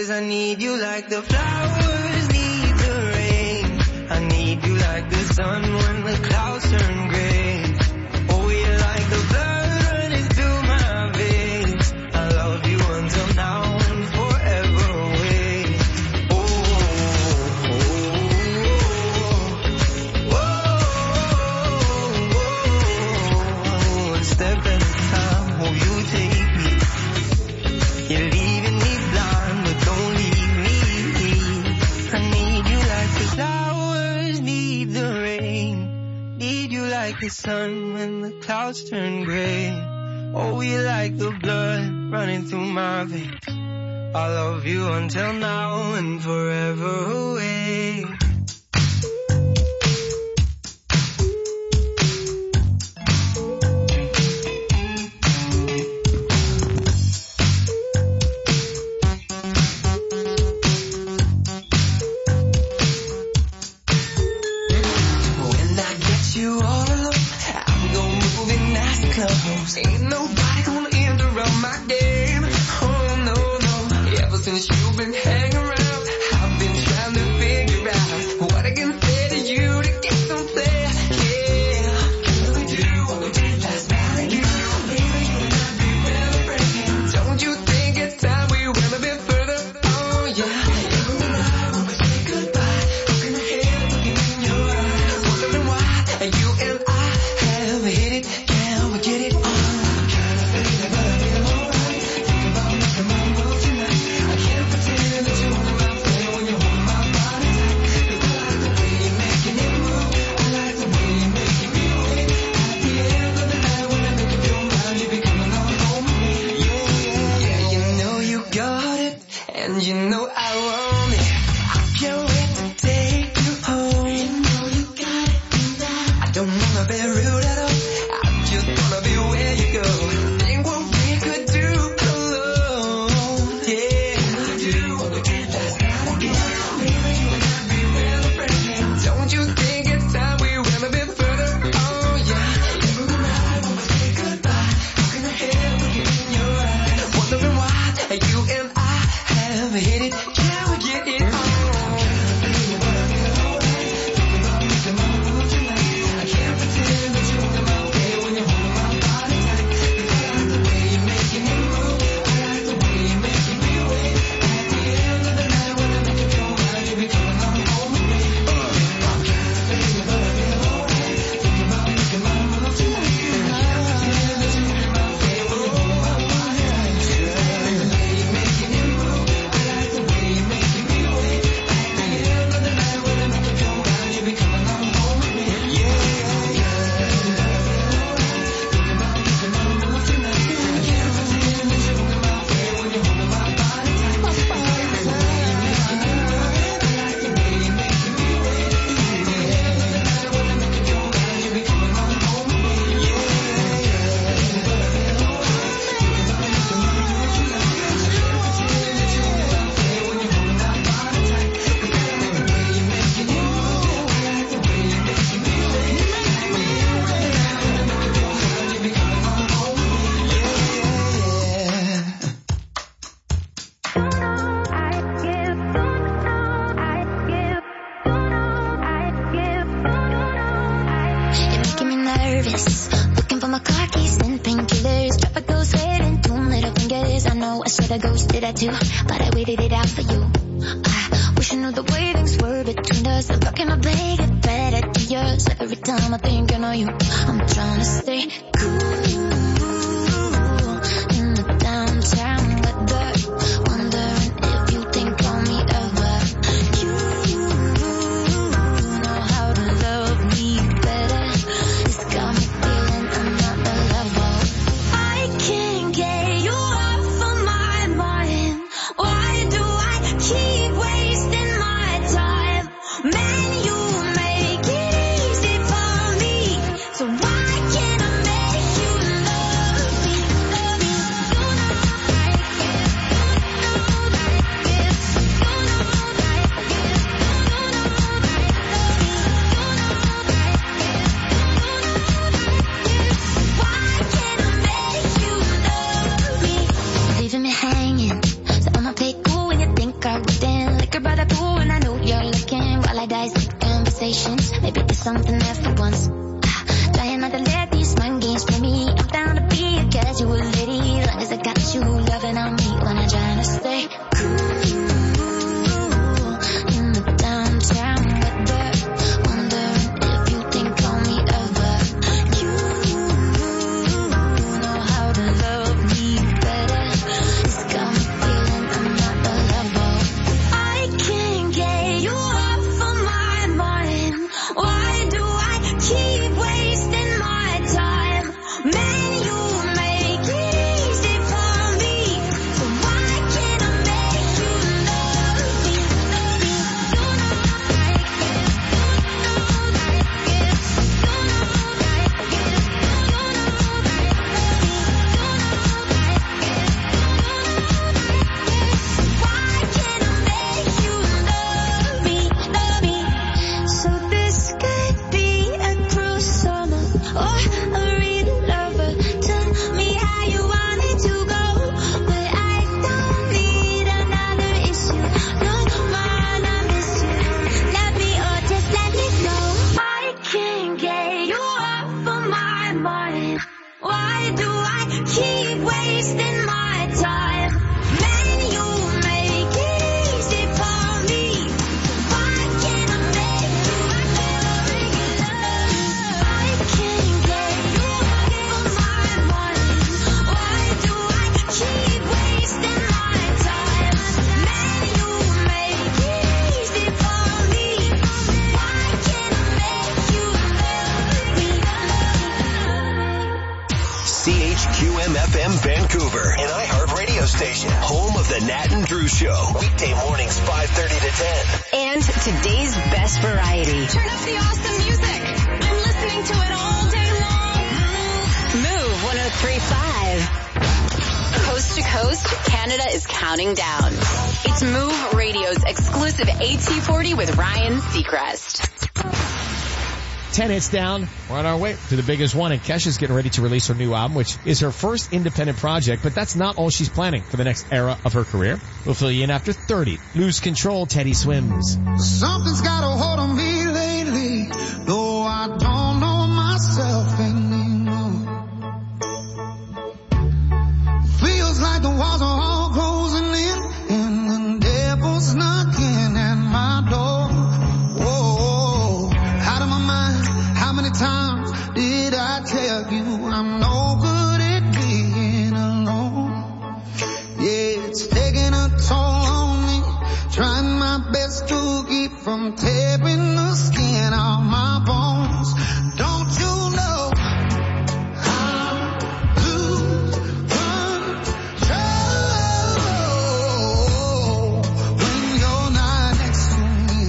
'cause I need you like the flowers need the rain. I need you like the sun when the clouds turn gray. Oh, you're like the blood running through my veins. I love you until now and forever away. Oh, oh, oh, oh, one step at a time, oh, you take me. You're leaving me blind, but don't leave me. I need you like the flowers need the rain. Need you like the sun when the clouds turn gray. Oh, you're like the blood running through my veins. I love you until now and forever away. Ain't nobody gonna interrupt my game. Oh no, no. Ever since you've been hanging around, I've been trying to figure out what I can say to you to get some play. Yeah. Can we do what we did last night? You, baby, you and I be really breaking. Don't you think it's time we went a bit further? Oh yeah. Every night when we say goodbye, looking ahead, looking in your eyes, wondering why you and I have hit it. Can we get it on? And you know I want it. I can't wait to take you home. You know you got it tonight. I don't wanna be rude at all. I just wanna be where you go. Think what we could do alone. Yeah. Can we do what we did last night again? Baby, you and I be really breaking. Don't you think it's time we went a bit further? Oh yeah. Every night when we say goodbye, looking ahead, looking in your eyes, wondering why you and I have hit it. Can we get it on? I can't pretend that you want my way when you're holding my body tight. I like the way you're making it move. I like the way you're making me wait. At the end of the night when I make you feel right, you'll be coming on home with me. I'm trying to figure but I feel alright. Thinking about making my move tonight. I can't pretend that you want my way when you're holding my body tight. The way you're making it move. I like the way you're making me wait. At the end of the night when I make you feel right, you'll be coming on home with me. Yeah, yeah. Thinking about making my move tonight. I can't pretend that you want my way when you're holding my body tight. The way you're making it move. I like the way you're making me wait. At the end of the night when I make you feel right, you'll be coming on home with me. Yeah, yeah. Thinking about making my move tonight. I can't pretend that you want my way when you're holding my body tight. The way you're making it move. I like the way you're making me wait. At the end of the night when I make you feel right, you'll be coming on home with me. Yeah, You're making me nervous. Looking for my car keys and painkillers. Traffic goes waiting, 2 middle fingers. I know I should have ghosted that too, but I waited it out for you. I wish I knew the way things were between us. I'm talking my play get better to yours. Every time I think I know you, I'm trying to stay cool in the downtown weather. Wondering if you think of me ever. You know how to love me better. It's got me feeling I'm not a lover. I can't get you off of my mind. Why do I keep wasting my time? Man, you make it easy for me. So why can't I make you love liquor by the pool and I know you're looking while I dissect conversations. Maybe there's something there for once. Trying not to let these mind games play me. I'm down to be a casual lady, long as I got you loving on me when I'm trying to stay cool in the downtown weather. Wondering if you think on me ever. You know how to love me better. It's got me feeling I'm not the level. I can't get you off of my mind. Why do I keep wasting my time? Man, you make it easy for me. So why can't I make you love me? You know I like it. You know I like it. You know I like it. You know I like it. Why can't I make you love me? Love me. So this could be a cruel summer or a real lover. Tell me how you want it to go, but I don't need another issue. No man, I miss you. Love me or just let me go. I can't get you off of my mind. Why do I keep wasting my time? Man, you make it easy for me. Why can't I make you regular? I can't get you off of my mind. Why do I keep wasting my time? Man, you make it easy for me. Why can't I make you CHQM-FM Vancouver, an iHeart radio station, home of the Nat and Drew Show. Weekday mornings 5:30 to 10. And today's best variety. Turn up the awesome music. I'm listening to it all day long. Move 103.5. Coast to coast, Canada is counting down. It's Move Radio's exclusive AT40 with Ryan Seacrest. 10 hits down. We're on our way to the biggest one, and Kesha's getting ready to release her new album, which is her first independent project, but that's not all she's planning for the next era of her career. We'll fill you in after 30. Lose Control, Teddy Swims. Something's got a hold on me lately, though I don't know myself anymore. Feels like the walls are all closing in, and the devil's knocking at my door. Whoa, out of my mind, how many times did I tell you I'm no good at being alone? Yeah, it's taking a toll on me, trying my best to keep from tearing the skin off my bones. Don't you know how to control when you're not next to me?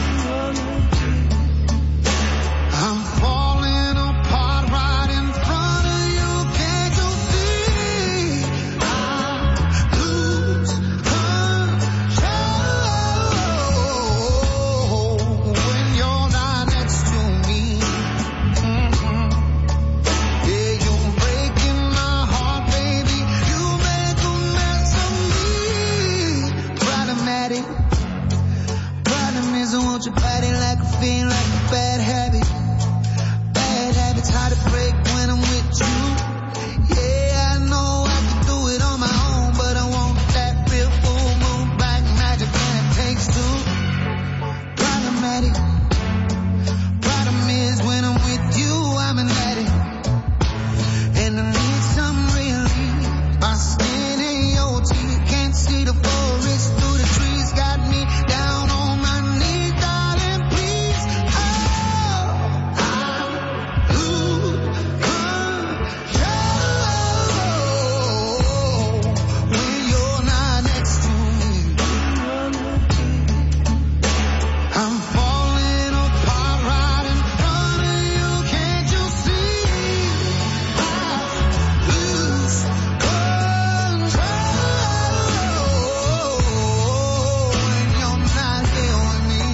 I'm falling apart right in front of you. Can't you see? I lose control when you're not next to me. Yeah, you're breaking my heart, baby. You make a mess of me. Problematic. Problem is I want your body like a fiend, like a bad habit. Bad habits hard to break when I'm with you. Yeah, I know I can do it on my own, but I want that real full moon black magic, and it takes two. Problematic. Problem is when I'm with you, I'm an addict, and I need some relief. My skin in your teeth, can't see the forest through the trees. Got me down on my knees, darling, please. Oh, I lose control when you're not next to me. I'm falling apart right in front of you. Can't you see? I lose control when you're not here with me.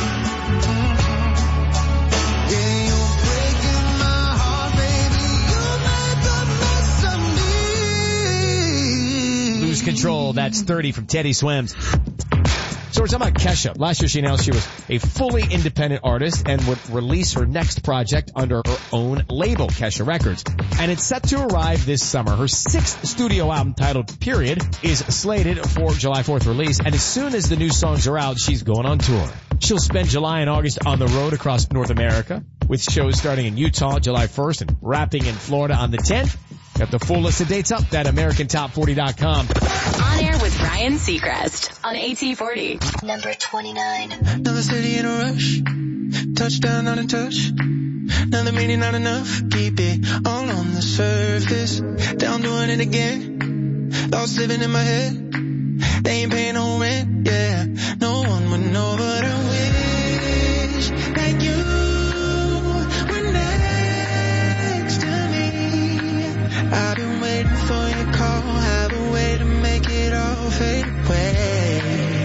Yeah, you're breaking my heart, baby. You make a mess of me. Lose Control, that's 30 from Teddy Swims. So we're talking about Kesha. Last year she announced she was a fully independent artist and would release her next project under her own label, Kesha Records. And it's set to arrive this summer. Her 6th studio album titled Period is slated for July 4th release. And as soon as the new songs are out, she's going on tour. She'll spend July and August on the road across North America with shows starting in Utah July 1st and wrapping in Florida on the 10th. Got the full list of dates up at AmericanTop40.com. On air with Ryan Seacrest on AT40. Number 29. Another city in a rush. Touchdown, not a touch. Another meaning, not enough. Keep it all on the surface. Down doing it again. Thoughts living in my head. They ain't paying no rent, yeah. No one would know, but I wish that you were next to me. I've been waiting for your call. Have a way to make it all fade away.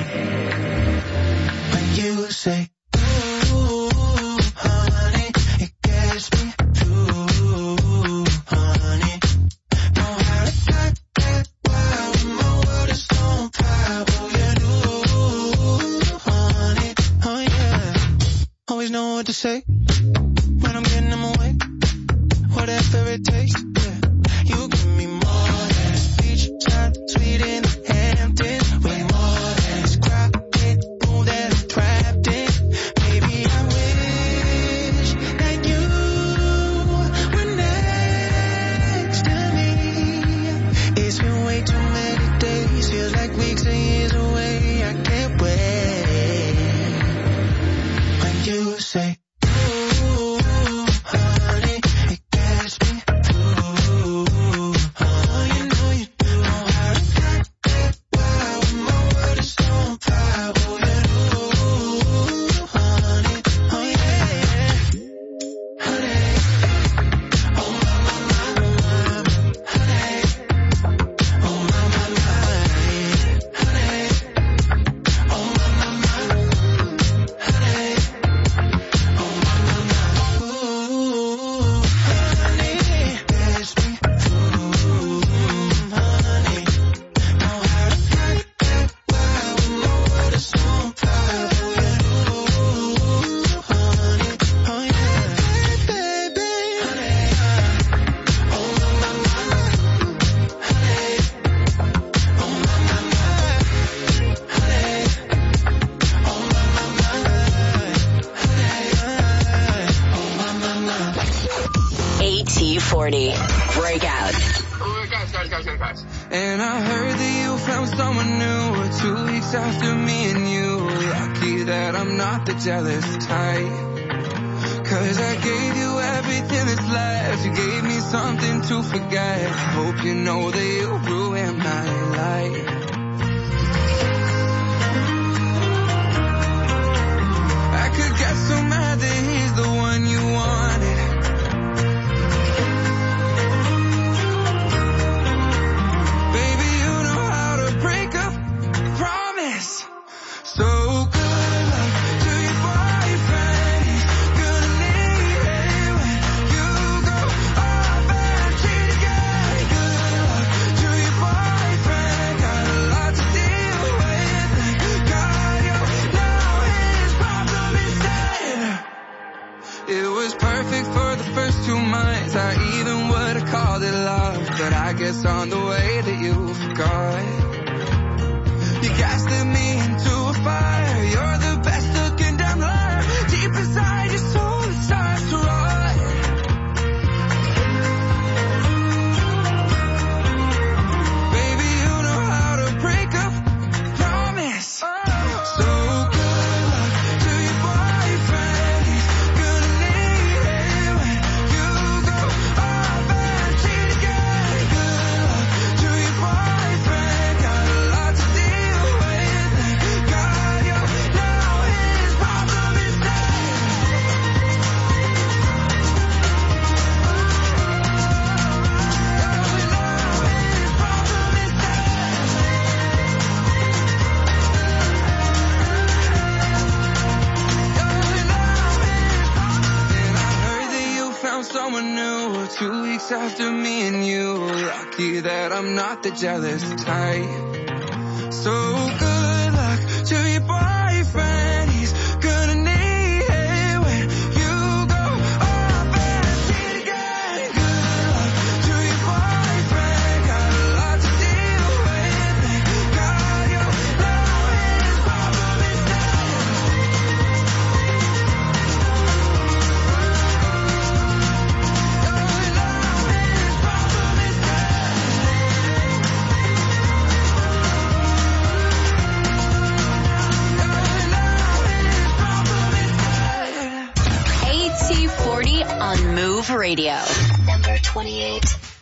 When you say, ooh, honey, it gets me through, honey. Know how to cut that wild. My world is on fire. Oh, yeah, ooh, honey, oh, yeah. Always know what to say when I'm getting them away. Whatever it takes, yeah. You give me more than a beach shot, sweet in the Hamptons. Way more than this crowded room that I'm trapped in. Maybe I wish that you were next to me. It's been way too many days, feels like weeks and years away. I can't wait. When you say, ooh, honey, it gets me through. Oh, you know you know how to cut that wild. My world is on fire. Oh, yeah, ooh, honey, oh, yeah, honey. Oh, my, honey. Oh, my, honey. Oh, my, honey. Oh, ooh, honey, gets me through, honey. Know how to cut that wild. My world is on fire. Oh, yeah, ooh, honey, oh, yeah, baby, honey. Oh, my, honey. Oh, my, honey. Oh, my, AT40. Breakout. Guys. And I heard that you found someone new 2 weeks after me and you. Lucky that I'm not the jealous type. 'Cause I gave you everything that's left. You gave me something to forget. Hope you know that you ruined my life. I could get so mad that he's the one you wanted. Baby, you know how to break up, promise. So good luck to your boyfriend. He's gonna need it when you go off and cheat again. Good luck to your boyfriend. Got a lot to deal with. Got you now his problem instead. It was perfect for the first 2 months. I even would've called it love, but I guess on the way that you forgot. You gaslit me into a fire. You're the best looking damn liar. Deep inside your soul it starts to rot. Baby, you know how to break up, promise. So good luck to your boyfriend. He's gonna need it when you go off and cheat again. Good luck to your boyfriend. Got a lot to deal with. Got you now his problem instead. And I heard that you found someone new 2 weeks after me and you. Lucky that I'm not the jealous type. So good luck to your boy. Move Radio. Number 28.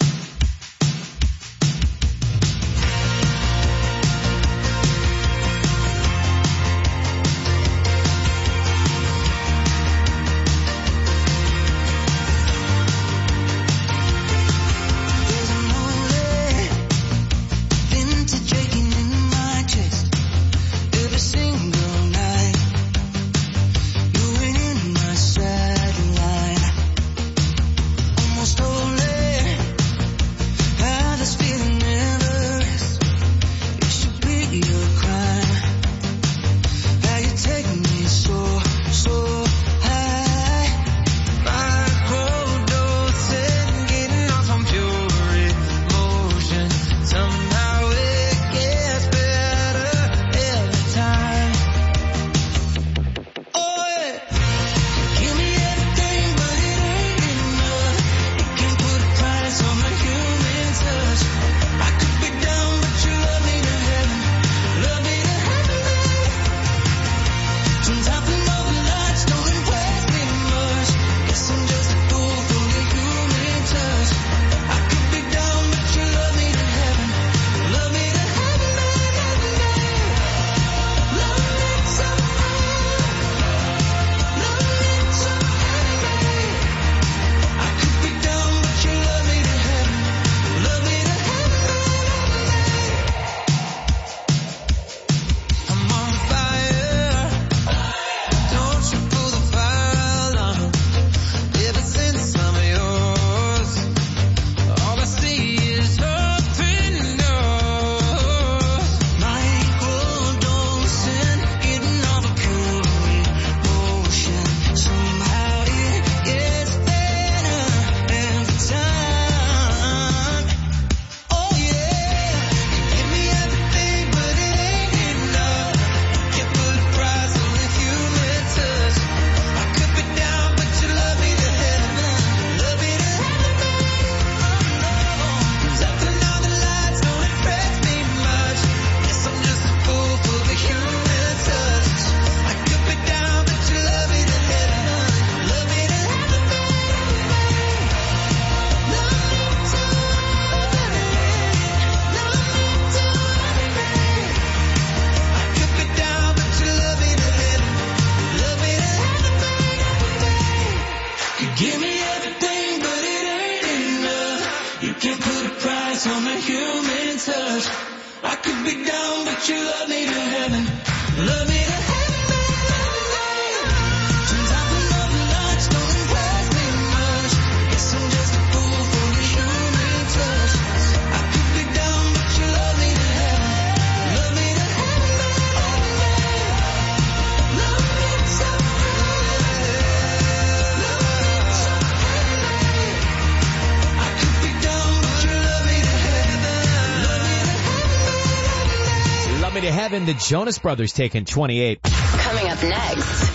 The Jonas Brothers taking 28. Coming up next.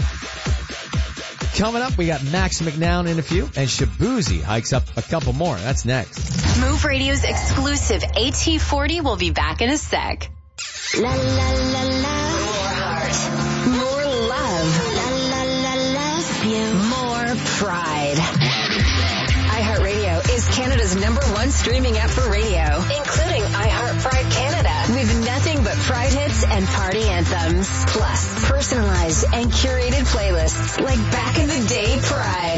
Coming up, we got Max McNown in a few, and Shabuzi hikes up a couple more. That's next. Move Radio's exclusive AT40 will be back in a sec. La la la la. More heart. More love. La la la love you. More pride. iHeartRadio is Canada's #1 streaming app for radio, including iHeart Pride Canada, with nothing but Pride hits and party anthems. Plus, personalized and curated playlists like back in the day Pride.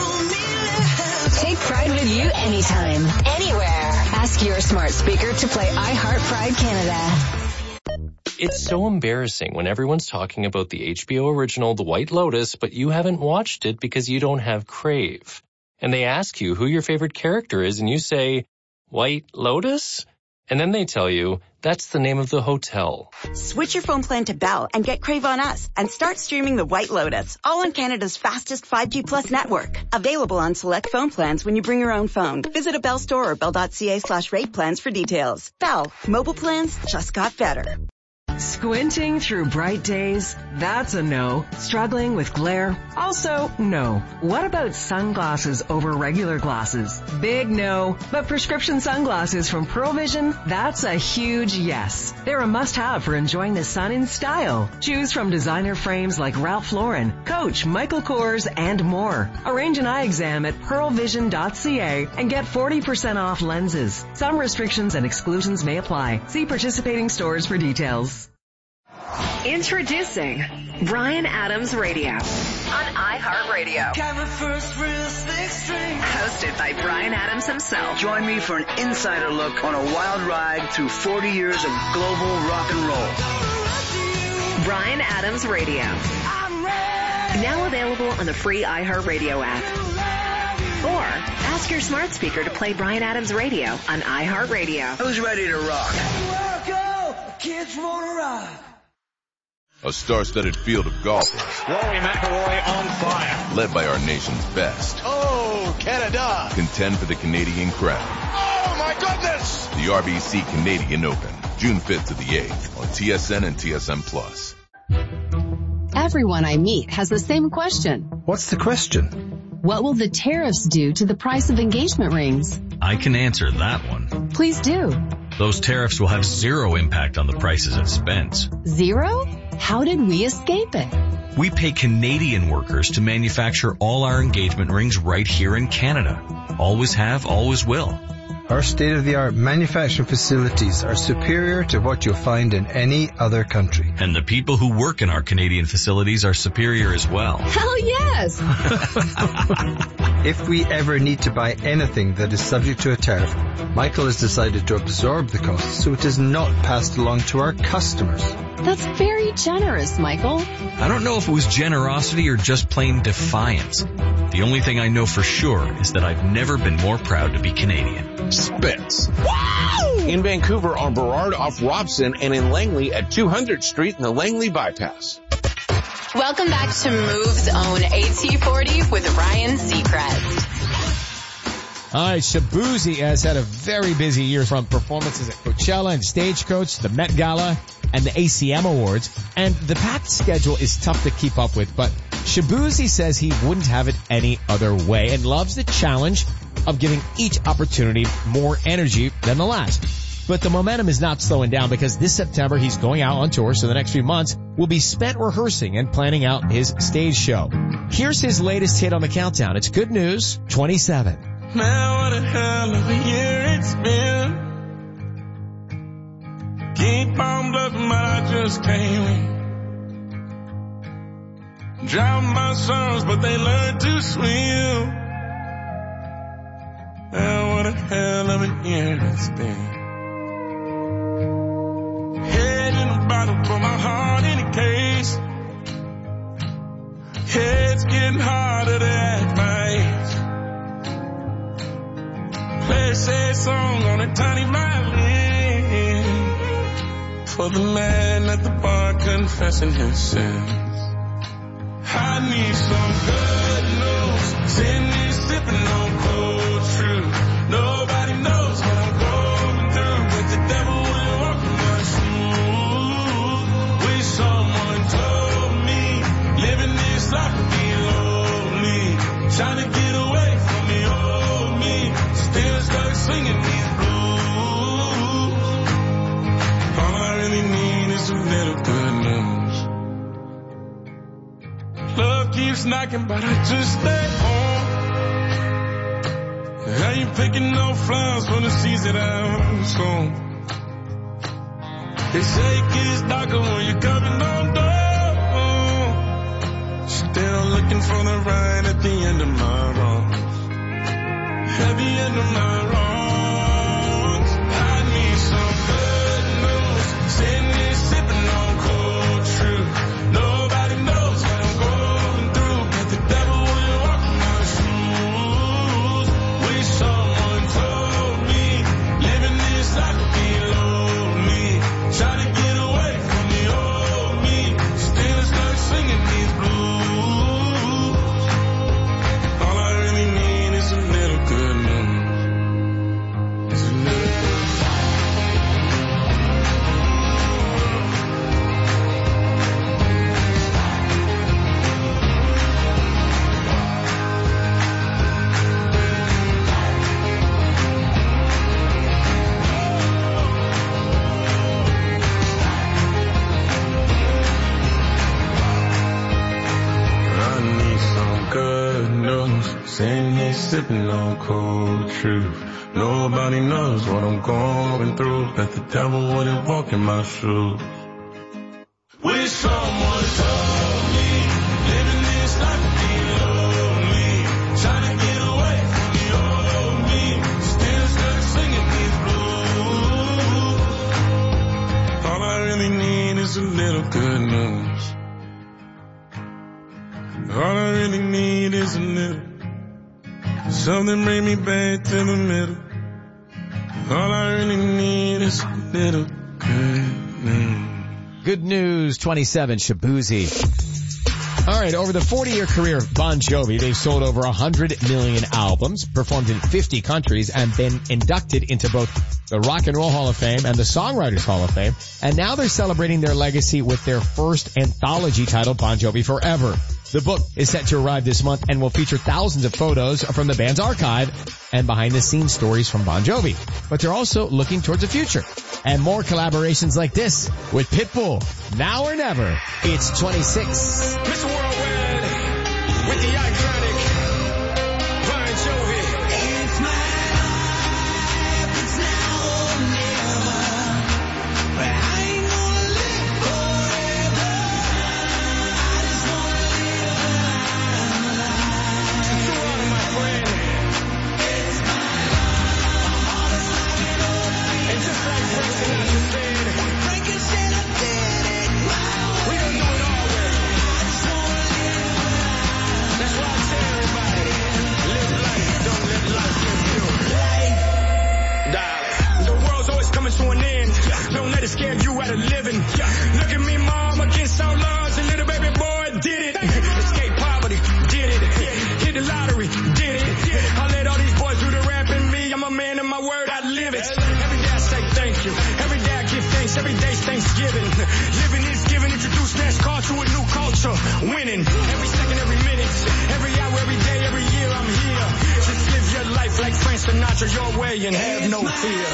Take Pride with you anytime, anywhere. Ask your smart speaker to play iHeart Pride Canada. It's so embarrassing when everyone's talking about the HBO original The White Lotus, but you haven't watched it because you don't have Crave. And they ask you who your favorite character is, and you say, White Lotus? And then they tell you, that's the name of the hotel. Switch your phone plan to Bell and get Crave on us and start streaming The White Lotus, all on Canada's fastest 5G plus network. Available on select phone plans when you bring your own phone. Visit a Bell store or bell.ca/rate plans for details. Bell, mobile plans just got better. Squinting through bright days? That's a no. Struggling with glare? Also no. What about sunglasses over regular glasses? Big no. But prescription sunglasses from Pearl Vision? That's a huge yes. They're a must-have for enjoying the sun in style. Choose from designer frames like Ralph Lauren, Coach, Michael Kors, and more. Arrange an eye exam at pearlvision.ca and get 40% off lenses. Some restrictions and exclusions may apply. See participating stores for details. Introducing Bryan Adams Radio on iHeartRadio. Hosted by Bryan Adams himself. Join me for an insider look on a wild ride through 40 years of global rock and roll. Bryan Adams Radio. Now available on the free iHeartRadio app. Or ask your smart speaker to play Bryan Adams Radio on iHeartRadio. Who's ready to rock? Kids wanna rock. A star-studded field of golfers. Rory McIlroy on fire. Led by our nation's best. Oh, Canada. Contend for the Canadian crown. Oh, my goodness. The RBC Canadian Open, June 5th to the 8th on TSN and TSN+. Everyone I meet has the same question. What's the question? What will the tariffs do to the price of engagement rings? I can answer that one. Please do. Those tariffs will have zero impact on the prices at Spence. Zero? How did we escape it? We pay Canadian workers to manufacture all our engagement rings right here in Canada. Always have, always will. Our state-of-the-art manufacturing facilities are superior to what you'll find in any other country. And the people who work in our Canadian facilities are superior as well. Hell yes! If we ever need to buy anything that is subject to a tariff, Michael has decided to absorb the cost so it is not passed along to our customers. That's very generous, Michael. I don't know if it was generosity or just plain defiance. The only thing I know for sure is that I've never been more proud to be Canadian. Spence. Wow! In Vancouver on Burrard off Robson and in Langley at 200th Street in the Langley Bypass. Welcome back to Move's own AT40 with Ryan Seacrest. All right, Shabuzi has had a very busy year from performances at Coachella and Stagecoach, the Met Gala, and the ACM Awards. And the packed schedule is tough to keep up with, but Shabuzi says he wouldn't have it any other way and loves the challenge of giving each opportunity more energy than the last. But the momentum is not slowing down because this September he's going out on tour, so the next few months will be spent rehearsing and planning out his stage show. Here's his latest hit on the countdown. It's Good News 27. Man, what a hell of a year it's been. Keep on bluffing, but I just can't win. Drown my sons, but they learn to swim. Man, what a hell of a year it's been. Head in a bottle for my heart in a case. Head's getting harder to act my age. Play a sad song on a tiny violin for the man at the bar confessing his sins. I need some good news. Sitting here sipping on cold truth. Nobody knows what I'm going through, but the devil will walk in my shoes. Wish someone told me living this life would be lonely. Trying to get away from the old me. Still stuck singing these blues. All I really need is a little good news. Love keeps knocking, but I just stay home. I ain't picking no flowers for the seeds that I'm sown. They say it gets darker when you're coming on down. Still looking for the right at the end of my wrongs. At the end of my wrongs, I need some good news. Sitting here sipping on cold truth. Nobody knows what I'm going through, but the devil will walk in my shoes. Wish someone told me living this life would be lonely. Try to get away from the old me. Still stuck singing these blues. All I really need is a little good news. news, saying he's sipping on cold truth. Nobody knows what I'm going through, that the devil wouldn't walk in my shoes. Wish someone told me, living this life would be lonely, trying to get away from the old me, still stuck singing these blues. All I really need is a little good news. All I really need is a little, something bring me back to the middle. All I really need is a little good news. Good News 27, Shabuzi. All right, over the 40-year career of Bon Jovi, they've sold over 100 million albums, performed in 50 countries, and been inducted into both the Rock and Roll Hall of Fame and the Songwriters Hall of Fame. And now they're celebrating their legacy with their first anthology titled Bon Jovi Forever. The book is set to arrive this month and will feature thousands of photos from the band's archive and behind-the-scenes stories from Bon Jovi. But they're also looking towards the future and more collaborations like this with Pitbull. Now or never. It's 26. Mr. Worldwide with the iconic Bon Jovi. It's my life, it's now or never. But I ain't gonna live forever. I just wanna live my life. To all of my friends, it's my life. My heart is like an open. And just like Frank Sinatra said, Frank said I did it my way. We don't do it all way. I just wanna live my life. That's why I tell everybody, live life, don't let life live you. Life, darling. The world's always coming to an end. Don't let it scare you out of living. Look at me, mom, against all odds. A little baby boy did it. Escape poverty, did it. Hit the lottery, did it. I let all these boys do the rap and me. I'm a man of my word, I live it. Every day I say thank you. Every day I give thanks. Every day's Thanksgiving. Living is giving. Introduce NASCAR to a new culture. Winning. Every second, every minute. Every hour, every day, every year I'm here. Just live your life like Frank Sinatra your way and have no fear.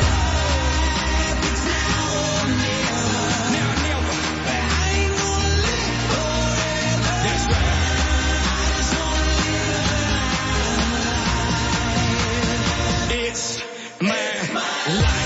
It's my life.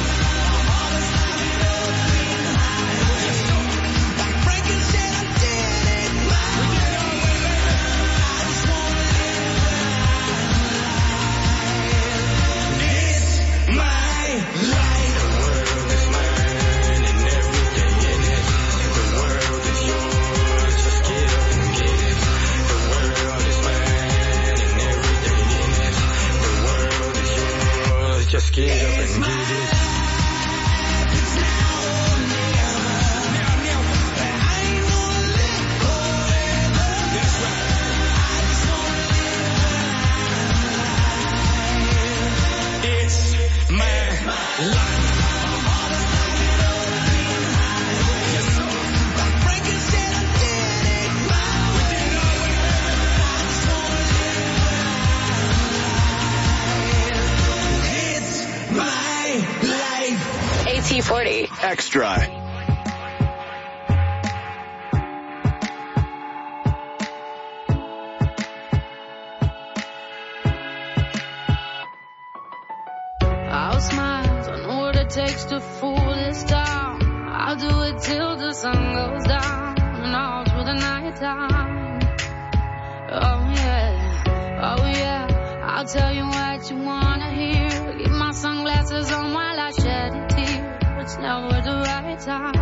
Just get up and get it. AT40 Extra. I'll smile, I know what it takes to fool this town. I'll do it till the sun goes down and all through the night time. Oh yeah, I'll tell you what you wanna hear. Keep my sunglasses on while I shed a tear. It's never the right time.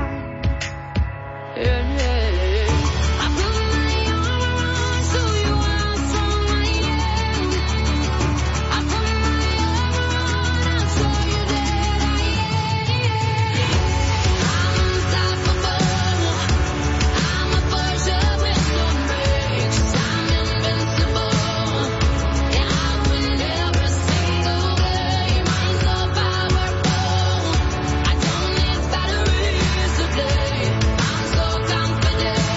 Yeah. I put my arm around so you are someone, yeah. I put my arm around and show you that I am. I'm unstoppable. I'm a virgin with no brakes. I'm invincible. Yeah, I win every single game. I'm so powerful. I don't need batteries to play. I'm so confident.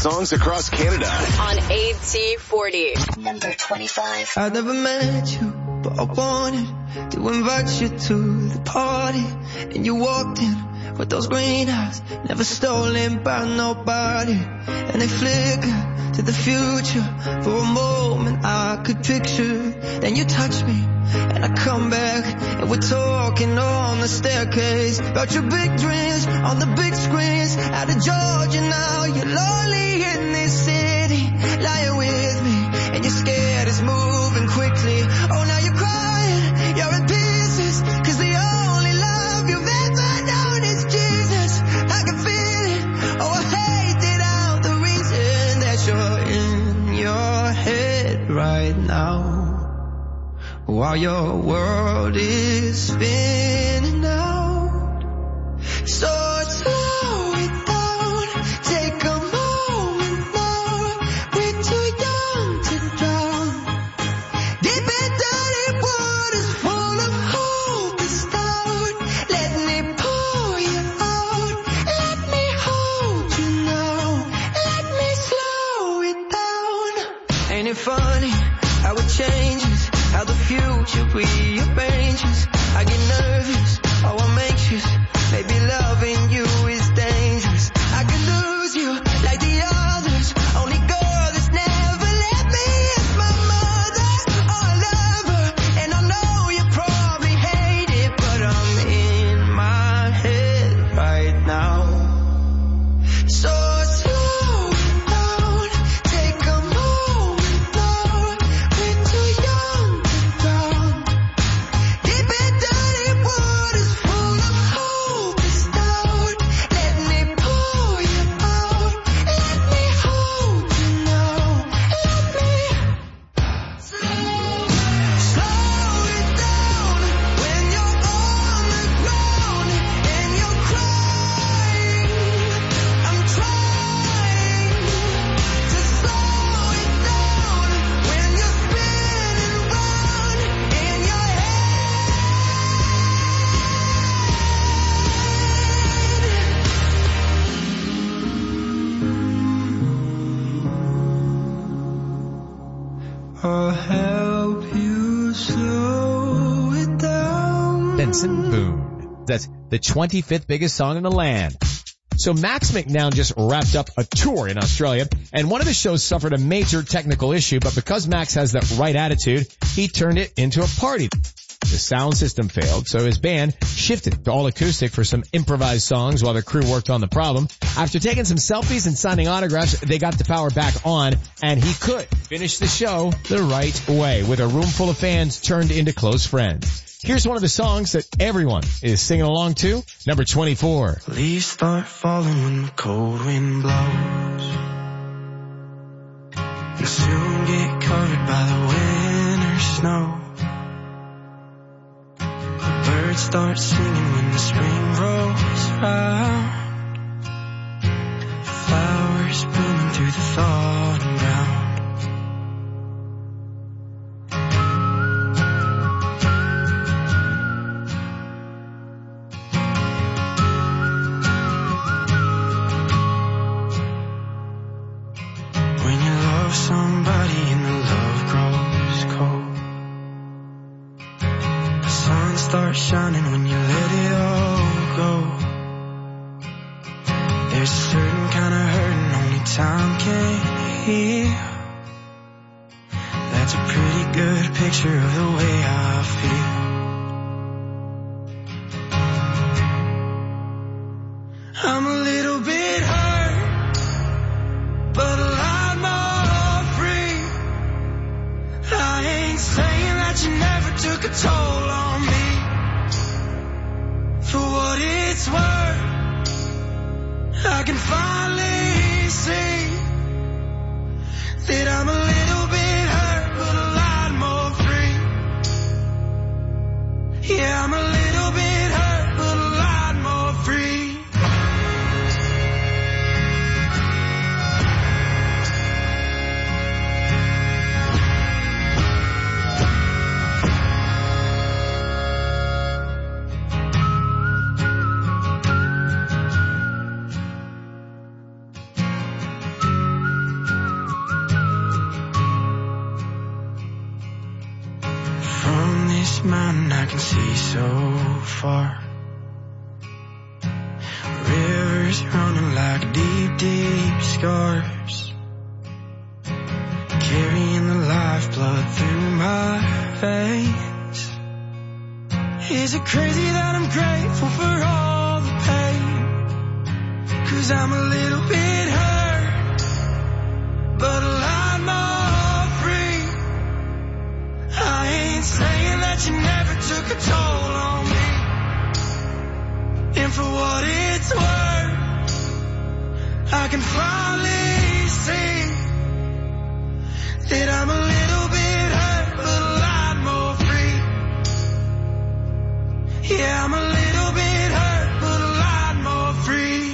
songs across Canada. On AT40. Number 25. I never met you, but I wanted to invite you to the party. And you walked in with those green eyes, never stolen by nobody. And they flicker to the future. For a moment I could picture. Then you touch me, and I come back, and we're talking on the staircase about your big dreams on the big screens. Out of Georgia now, you're lonely in this city, lying with me, and you're scared it's moving quickly. Oh, now you're crying, you're in pieces, 'cause the only love you've ever known is Jesus. I can feel it, oh, I hate it out, the reason that you're in your head right now, while your world is spinning out. So slow it down, take a moment now. We're too young to drown. Deep in dirty waters full of hope is down. Let me pull you out. Let me hold you now. Let me slow it down. Ain't it funny how it changes? How the future rearranges. I get nervous, oh I'm anxious. Maybe loving you is dangerous. I could lose you like the others. Only girl that's never let me is my mother. Oh, I love her, and I know you probably hate it, but I'm in my head right now. So slow it down, take a moment now. We're too young. Deep in dirty waters full of hope is down. Let me pull you out. Let me hold you now. Let me slow it down when you're on the ground and you're crying. I'm trying to slow it down when you're spinning round in your I'll help you slow it down. Benson Boone. That's the 25th biggest song in the land. So Max McNown just wrapped up a tour in Australia, and one of the shows suffered a major technical issue, but because Max has that right attitude, he turned it into a party. The sound system failed, so his band shifted to all acoustic for some improvised songs while the crew worked on the problem. After taking some selfies and signing autographs, they got the power back on, and he could finish the show the right way, with a room full of fans turned into close friends. Here's one of the songs that everyone is singing along to, number 24. Leaves start falling when the cold wind blows, and soon get covered by the winter snow. The birds start singing when the spring rolls round. Flowers blooming through the thawing ground. Somebody and the love grows cold. The sun starts shining when you let it all go. There's a certain kind of hurting only time can heal. That's a pretty good picture of the way I feel. I'm a little bit hurt, but a lot more free. I ain't saying that you never took a toll on me. For what it's worth, I can finally see that I'm a little bit hurt, but a lot more free. Yeah, I'm a little bit hurt, but a lot more free. mountain I can see so far. Rivers running like deep, deep scars, carrying the lifeblood through my veins. Is it crazy that I'm grateful for all the pain? 'Cause I'm a little bit hurt, but a lot more free. I ain't saying that you never took a toll on me. And for what it's worth, I can finally see that I'm a little bit hurt, but a lot more free. Yeah, I'm a little bit hurt, but a lot more free.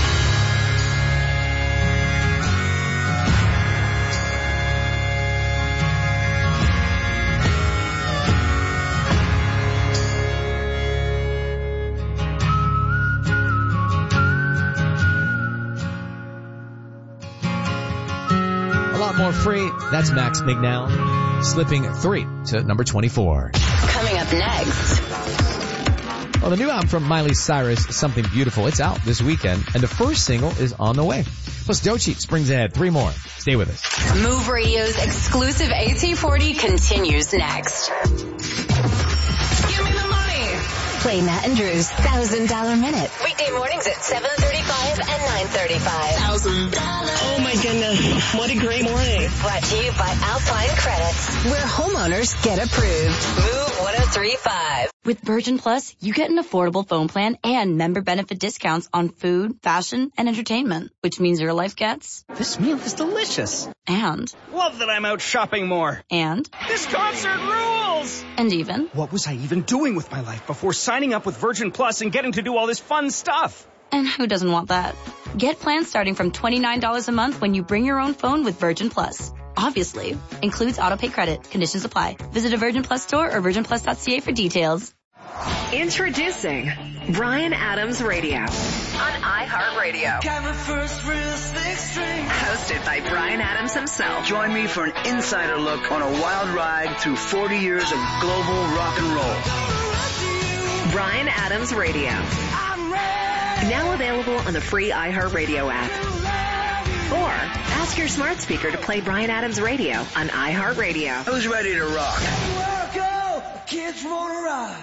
More free. That's Max Mignow, slipping 3 to number 24. Coming up next. Well, the new album from Miley Cyrus, Something Beautiful, it's out this weekend, and the first single is on the way. Plus, Doechii springs ahead 3 more. Stay with us. Move Radio's exclusive AT40 continues next. Give me the money. Play Nat and Drew's $1,000 Minute. Weekday mornings at 7:35 and 9:35. $1,000. Oh my goodness, what a great morning. Brought to you by Alpine Credits, where homeowners get approved. Move 103.5. With Virgin Plus, you get an affordable phone plan and member benefit discounts on food, fashion, and entertainment, which means your life gets... This meal is delicious. And... Love that I'm out shopping more. And... This concert rules! And even... What was I even doing with my life before signing up with Virgin Plus and getting to do all this fun stuff? And who doesn't want that? Get plans starting from $29 a month when you bring your own phone with Virgin Plus. Obviously, includes auto-pay credit. Conditions apply. Visit a Virgin Plus store or virginplus.ca for details. Introducing Bryan Adams Radio on iHeartRadio. Hosted by Bryan Adams himself. Join me for an insider look on a wild ride through 40 years of global rock and roll. Bryan Adams Radio. Now available on the free iHeartRadio app. Or ask your smart speaker to play Bryan Adams Radio on iHeartRadio. Who's ready to rock? Kids wanna rock.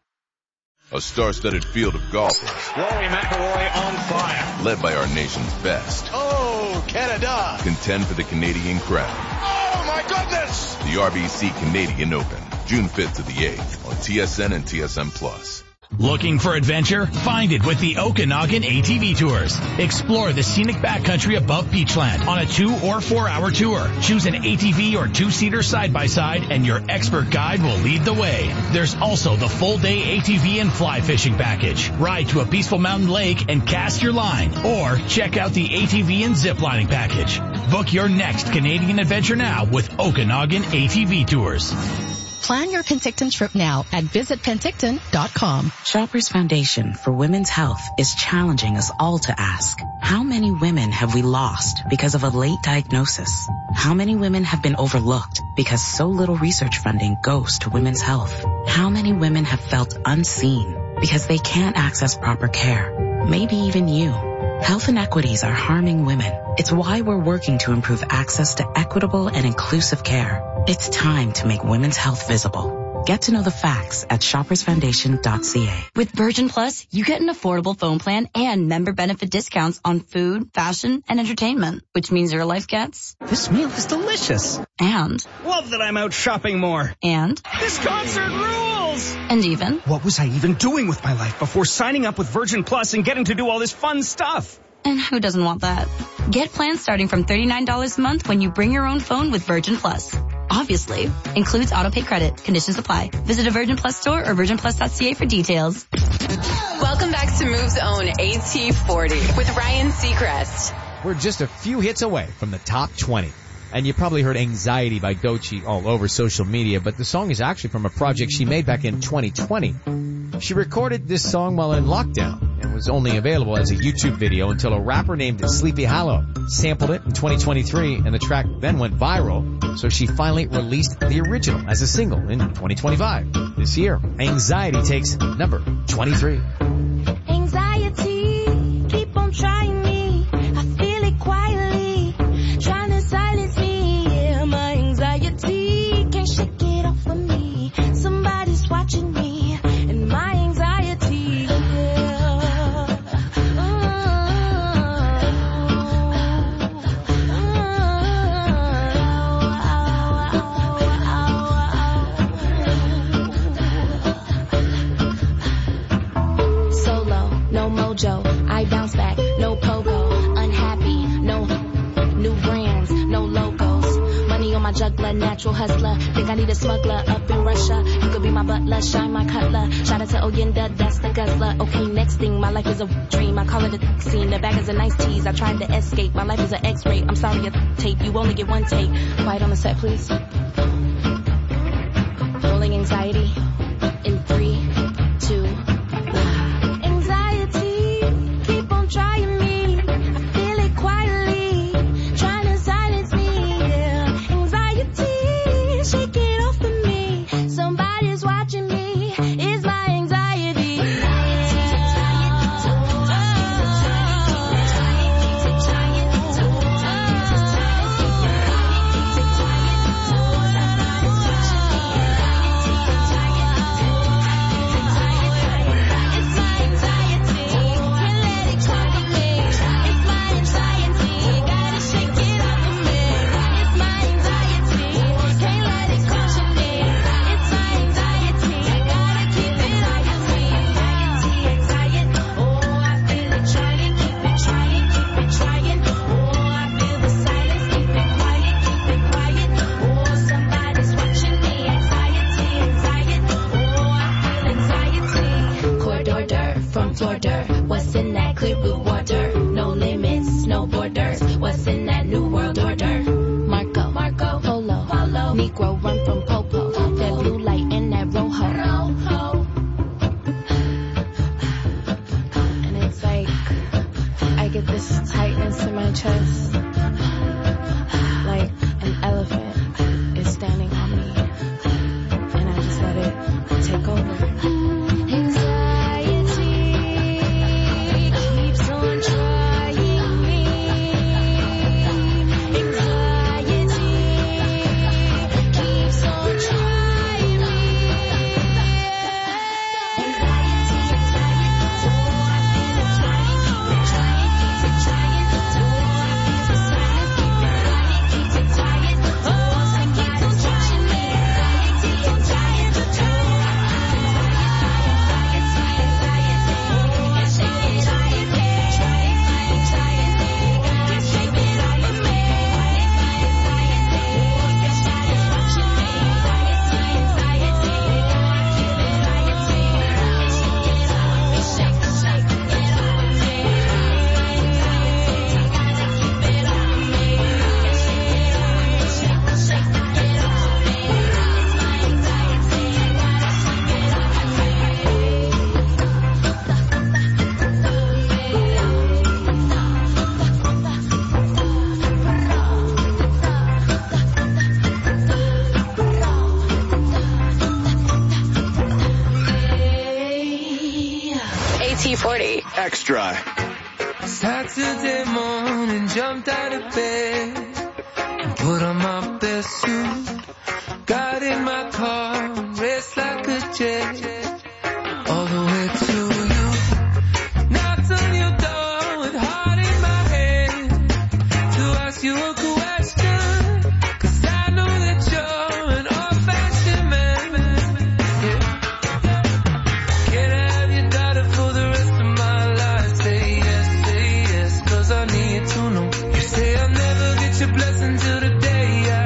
A star-studded field of golfers. Rory McIlroy on fire. Led by our nation's best. Oh, Canada. Contend for the Canadian crown. Oh, my goodness. The RBC Canadian Open, June 5th to the 8th on TSN and TSN+. Looking for adventure? Find it with the Okanagan ATV Tours. Explore the scenic backcountry above Beachland on a 2 or 4 hour tour. Choose an ATV or 2-seater side-by-side and your expert guide will lead the way. There's also the full-day ATV and fly fishing package. Ride to a peaceful mountain lake and cast your line. Or check out the ATV and ziplining package. Book your next Canadian adventure now with Okanagan ATV Tours. Plan your Penticton trip now at visitpenticton.com. Shoppers Foundation for Women's Health is challenging us all to ask, how many women have we lost because of a late diagnosis? How many women have been overlooked because so little research funding goes to women's health? How many women have felt unseen because they can't access proper care? Maybe even you. Health inequities are harming women. It's why we're working to improve access to equitable and inclusive care. It's time to make women's health visible. Get to know the facts at shoppersfoundation.ca. With Virgin Plus, you get an affordable phone plan and member benefit discounts on food, fashion, and entertainment, which means your life gets... This meal is delicious. And... Love that I'm out shopping more. And... This concert rules! And even... What was I even doing with my life before signing up with Virgin Plus and getting to do all this fun stuff? And who doesn't want that? Get plans starting from $39 a month when you bring your own phone with Virgin Plus. Obviously, includes auto-pay credit. Conditions apply. Visit a Virgin Plus store or virginplus.ca for details. Welcome back to Move's own AT40 with Ryan Seacrest. We're just a few hits away from the top 20. And you probably heard Anxiety by Doechii all over social media, but the song is actually from a project she made back in 2020. She recorded this song while in lockdown, and was only available as a YouTube video until a rapper named Sleepy Hollow sampled it in 2023, and the track then went viral, so she finally released the original as a single in 2025. This year, Anxiety takes number 23. Anxiety, keep on trying me. I feel it quietly, trying to silence me. Yeah, my anxiety can't shake it off of me. Somebody's watching me, and my anxiety. I bounce back, no pogo, unhappy, no new brands, no logos. Money on my juggler, natural hustler. Think I need a smuggler up in Russia. You could be my butler, shine my cutler. Shout out to Oyenda, that's the guzzler. Okay, next thing, my life is a dream. I call it a scene. The bag is a nice tease. I tried to escape. My life is an X-ray. I'm sorry, a tape. You only get one take. Quiet on the set, please. Rolling anxiety in 3, 2, 1. Trying me, I feel it quietly, trying to silence me. Yeah. Anxiety, shake it off of me. Somebody's watching me. It's my anxiety. What's in that clear blue water? No limits, no borders. What's in that new world order? Marco, Polo, Negro, run from Popo. That blue light and that Rojo. And it's like, I get this tightness in my chest. Like an elephant is standing on me. And I just let it take over. Extra. Saturday morning, jumped out of bed and put on my best suit. Got in my car and raced like a jet all the way to you. Knocked on your door with heart in my head to ask you a question, 'cause I know that you're an old-fashioned man. Yeah. Can I have your daughter for the rest of my life? Say yes, 'cause I need to know. You say I'll never get your blessing till the day I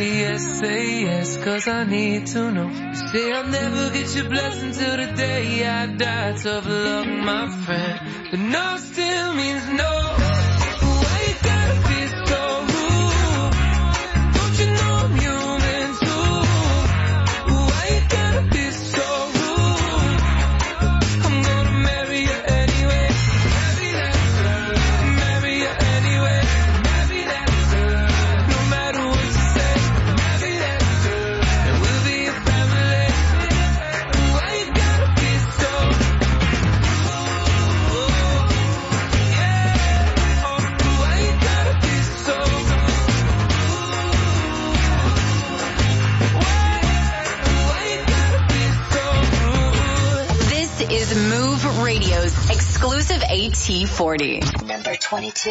say yes, 'cause I need to know. You say I'll never get your blessing till the day I die. Tough luck, my friend, but no still means no. Why you gotta be so rude? Don't you know I'm human too? Why you gotta be so rude? I'm gonna marry you anyway. Marry that girl. Marry you anyway. Marry that girl. No matter what you say. Marry that girl. And we'll be a family. Why you gotta be so is Move Radio's exclusive AT40. Number 22.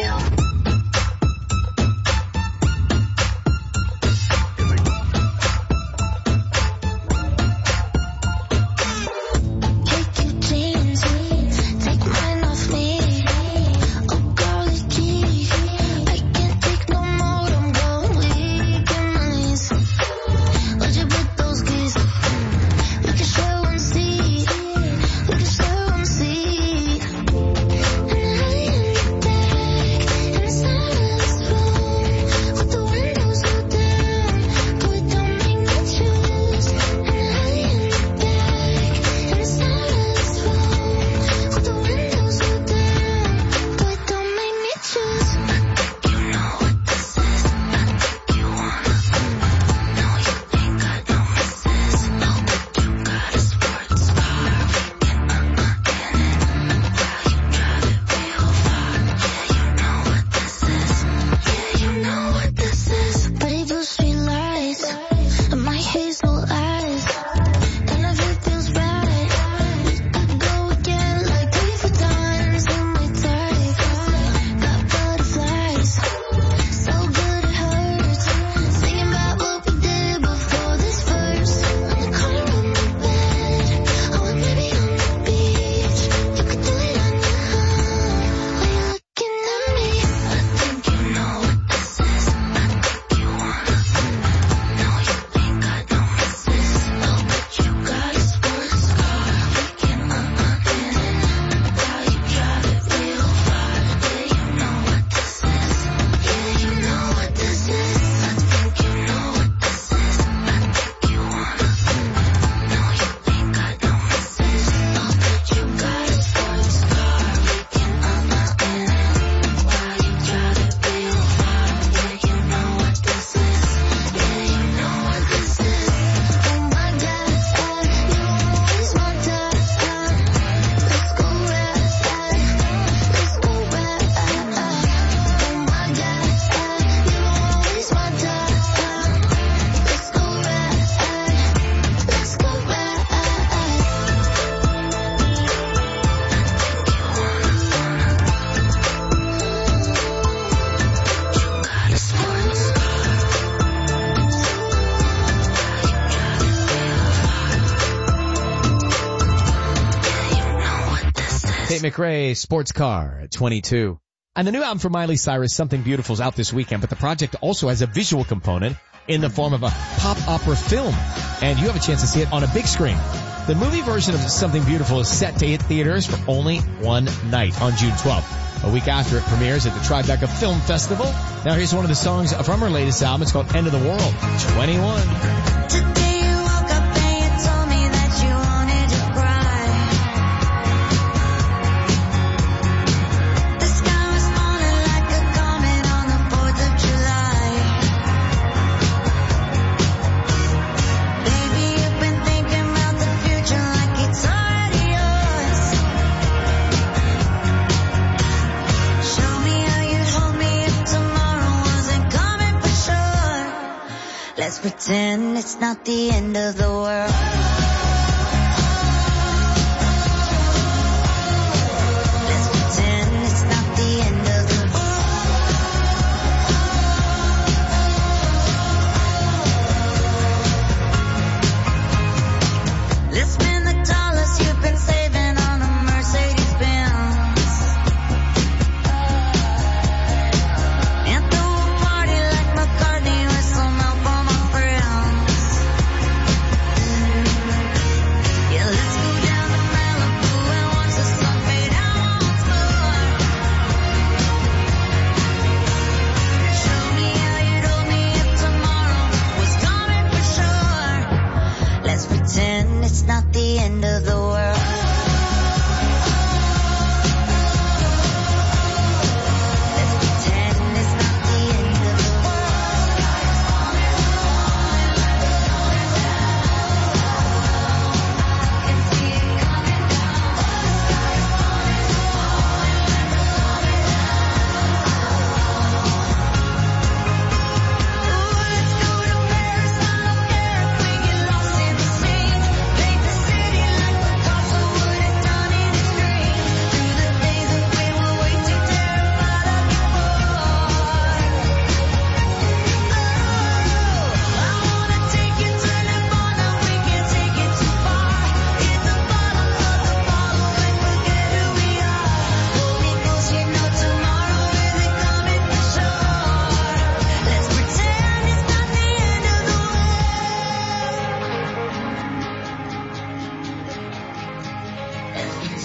McRae, Sports Car at 22. And the new album from Miley Cyrus, Something Beautiful, is out this weekend, but the project also has a visual component in the form of a pop opera film, and you have a chance to see it on a big screen. The movie version of Something Beautiful is set to hit theaters for only one night on June 12th. A week after it premieres at the Tribeca Film Festival. Now here's one of the songs from her latest album. It's called End of the World, 21. Let's pretend it's not the end of the world. Let's pretend it's not the end of the world. Let's spend the dollars you've been saving on a Mercedes Benz. And throw a party like McCartney with some help from my friends.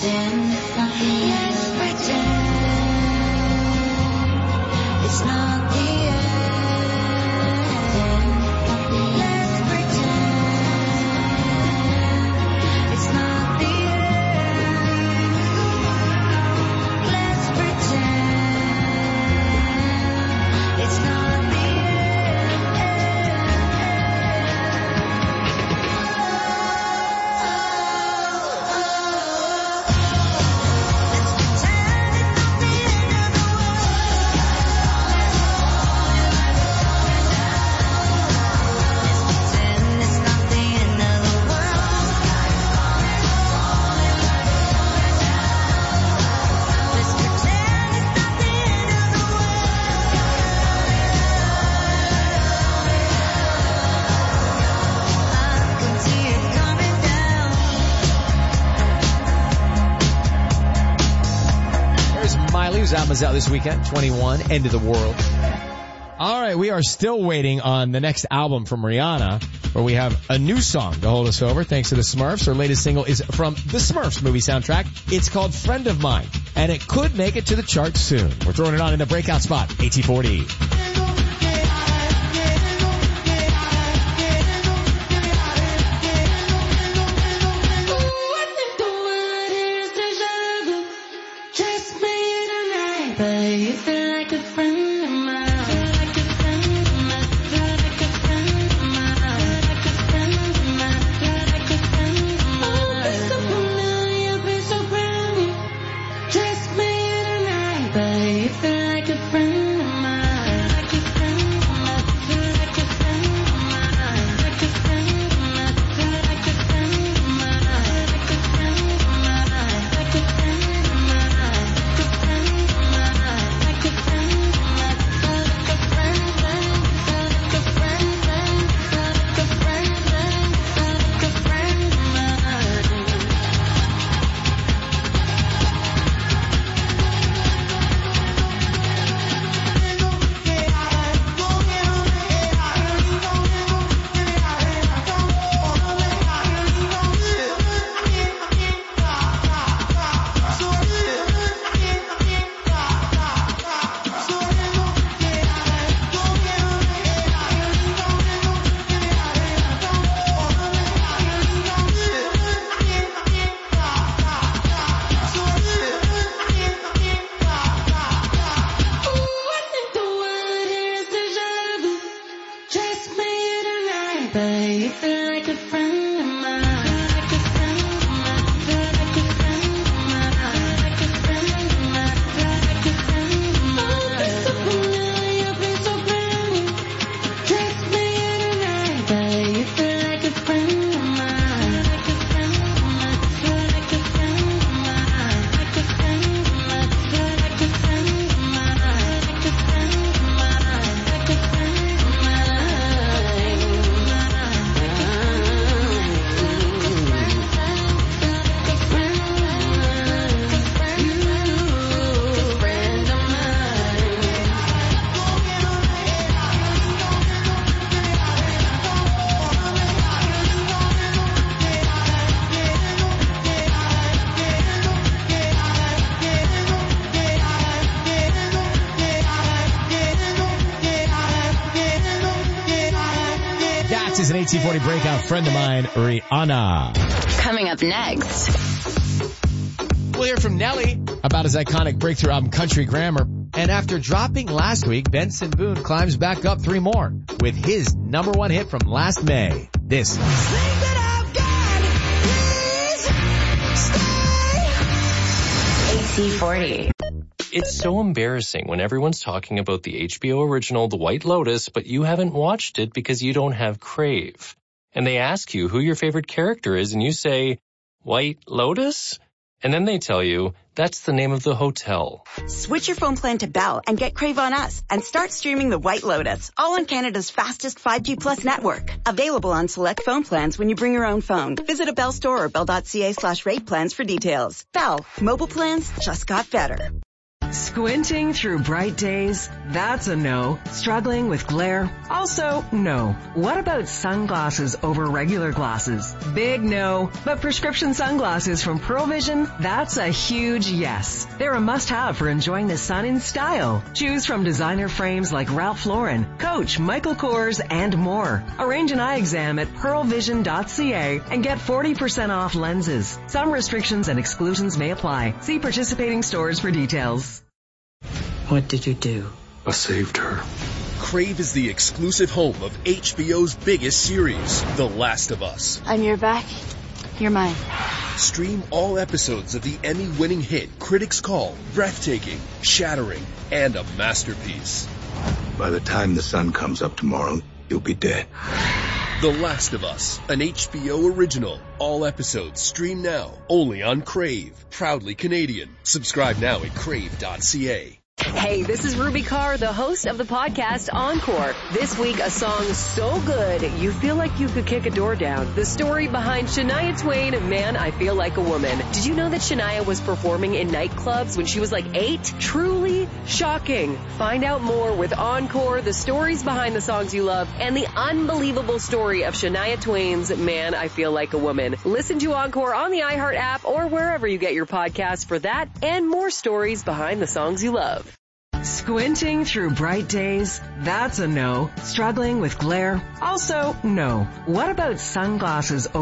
pretend it's not the end. Let's pretend it's not the end. Let's pretend it's not the end. Let's pretend it's not the album is out this weekend, 21, End of the World. All right, we are still waiting on the next album from Rihanna, where we have a new song to hold us over, thanks to the Smurfs. Her latest single is from the Smurfs movie soundtrack. It's called Friend of Mine, and it could make it to the charts soon. We're throwing it on in the breakout spot, AT40. Is an AT40 breakout, Friend of Mine, Rihanna. Coming up next, we'll hear from Nelly about his iconic breakthrough album, Country Grammar. And after dropping last week, Benson Boone climbs back up 3 more with his number 1 hit from last May. This. AT40. It's so embarrassing when everyone's talking about the HBO original The White Lotus, but you haven't watched it because you don't have Crave. And they ask you who your favorite character is, and you say, White Lotus? And then they tell you, that's the name of the hotel. Switch your phone plan to Bell and get Crave on us and start streaming The White Lotus, all on Canada's fastest 5G Plus network. Available on select phone plans when you bring your own phone. Visit a Bell store or bell.ca/rate plans for details. Bell, mobile plans just got better. Squinting through bright days? That's a no. Struggling with glare? Also no. What about sunglasses over regular glasses? Big no. But prescription sunglasses from Pearl Vision? That's a huge yes. They're a must-have for enjoying the sun in style. Choose from designer frames like Ralph Lauren, Coach, Michael Kors, and more. Arrange an eye exam at pearlvision.ca and get 40% off lenses. Some restrictions and exclusions may apply. See participating stores for details. What did you do? I saved her. Crave is the exclusive home of HBO's biggest series, The Last of Us. I'm your back. You're mine. Stream all episodes of the Emmy-winning hit critics call breathtaking, shattering, and a masterpiece. By the time the sun comes up tomorrow, you'll be dead. The Last of Us, an HBO original. All episodes stream now, only on Crave. Proudly Canadian. Subscribe now at crave.ca. Hey, this is Ruby Carr, the host of the podcast Encore. This week, a song so good, you feel like you could kick a door down. The story behind Shania Twain, Man, I Feel Like a Woman. Did you know that Shania was performing in nightclubs when she was like 8? Truly shocking. Find out more with Encore, the stories behind the songs you love, and the unbelievable story of Shania Twain's Man, I Feel Like a Woman. Listen to Encore on the iHeart app or wherever you get your podcasts for that and more stories behind the songs you love. Squinting through bright days? That's a no. Struggling with glare? Also no. What about sunglasses